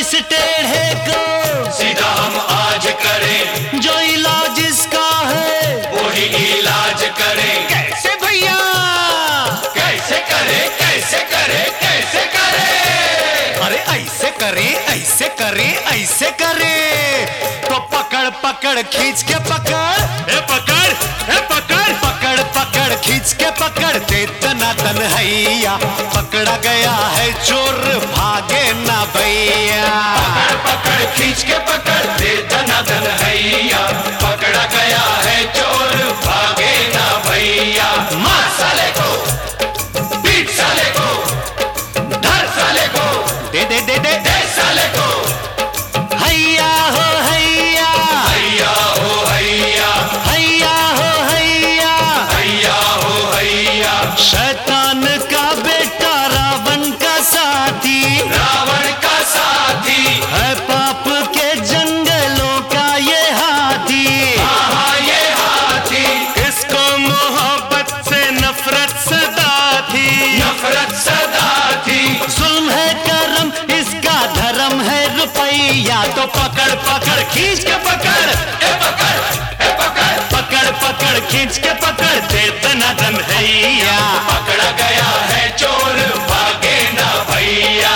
इस टेढ़े को सीधा हम आज करें, जो इलाज इसका है वही इलाज करें। कैसे भैया? कैसे करे, कैसे करे, कैसे करे? अरे ऐसे करे, ऐसे करे, ऐसे करे। तो पकड़ पकड़ खींच के पकड़, ए पकड़, ए पकड़, पकड़ पकड़ खींच के पकड़ दे दनादन हैया। पकड़ा गया है चोर भागे ना भैया। पकड़ पकड़ खींच के पकड़ दे दनादन हैया। पकड़ा गया है चोर भागे ना भैया। मार साले को, पीट साले को, धर साले को, दे दे दे दे दे साले को। हैया हो हैया, हैया हो हैया, हैया हो हैया। हैया हो हैया। शैतान का बेटा रावण का साथी, रावण का साथी है पाप के जंगलों का ये हाथी। हाँ ये हाथी, इसको मोहब्बत से नफरत सदा थी। नफरत सदा थी। जुल्म है करम, इसका धर्म है रुपैया। तो पकड़ पकड़ खींच के पकड़, ए पकड़, ए पकड़, पकड़ पकड़ खींच के पकड़ दे दनादन हैया। पकड़ा गया है चोर भागे ना भैया।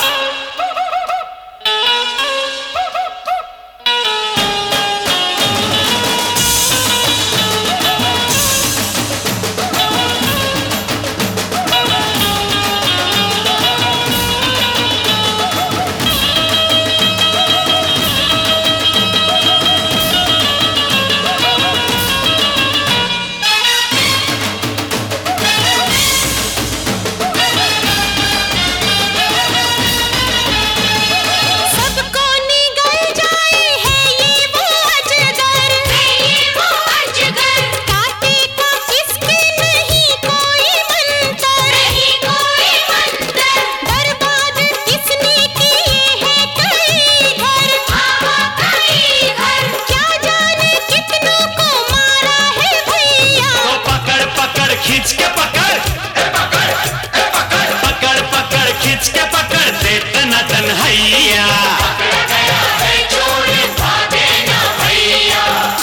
सबको निगल जाए है ये वो अजगर, है ये वो अजगर। काटे का इसके नहीं कोई मंतर, नहीं कोई मंतर। बर्बाद इसने किए हैं कई घर, हाँ कई घर। क्या जाने कितनों को मारा है भैया। तो पकड़ पकड़ खींच के पकड़, ए पकड़, ए पकड़, पकड़ पकड़ खींच के पकड़ दे दनादन हैया। पकड़ा गया है चोर भागे ना भैया।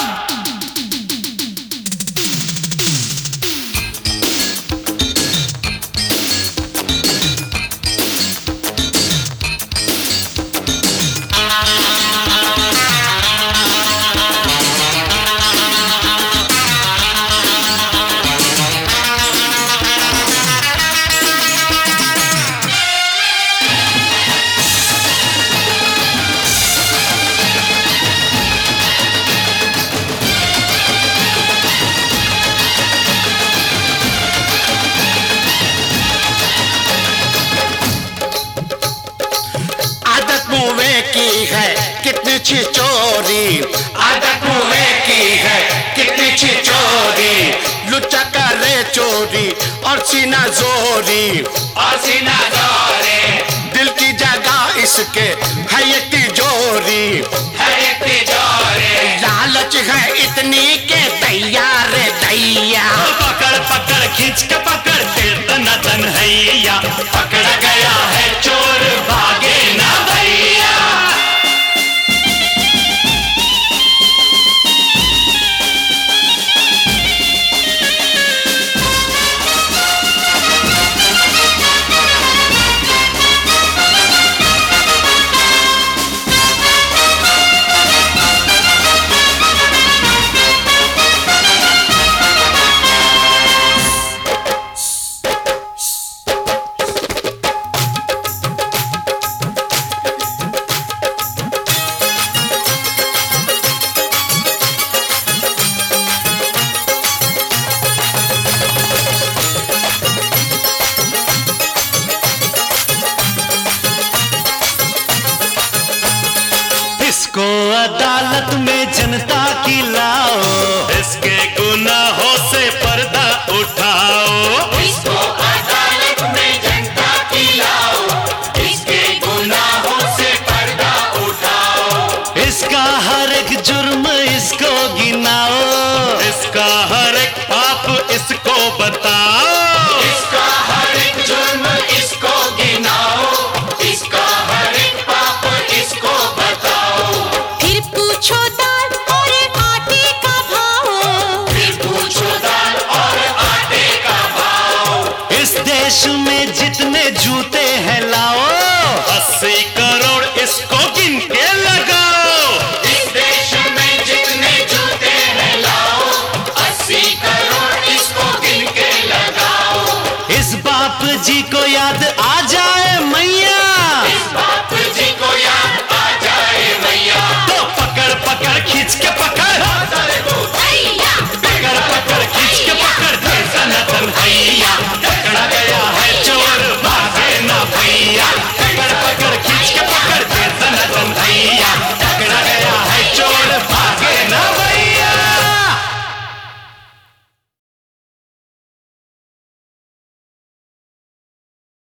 आदत मुँहे की है कितनी छिचोरी, आदत मुँहे की है कितनी छिचोरी। लुच्चा करे चोरी और सीना जोरी। और सीना दौरे दिल की जगह इसके है ये तिजोरी। है एक तिजोरी। लालच है इतनी के दैया रे दैया। पकड़ पकड़ खींच के पकड़ दे दनादन हैया। पकड़ा गया है चोर भागे ना भैया। इसको अदालत में जनता की लाओ, इसके गुनाहों से पर्दा उठाओ। इसको अदालत में जनता की लाओ, इसके गुनाहों से पर्दा उठाओ। इसका हर एक जुर्म इसको गिनाओ, इसका हर एक पाप इसको बताओ। इसका हर एक जुर्म इसको गिनाओ, इसका हर एक पाप देश में जितने जूते हैं लाओ, 80 करोड़ इसको गिन के लगाओ। इस देश में जितने जूते हैं लाओ, 80 करोड़ इसको गिन के लगाओ। इस बाप जी को याद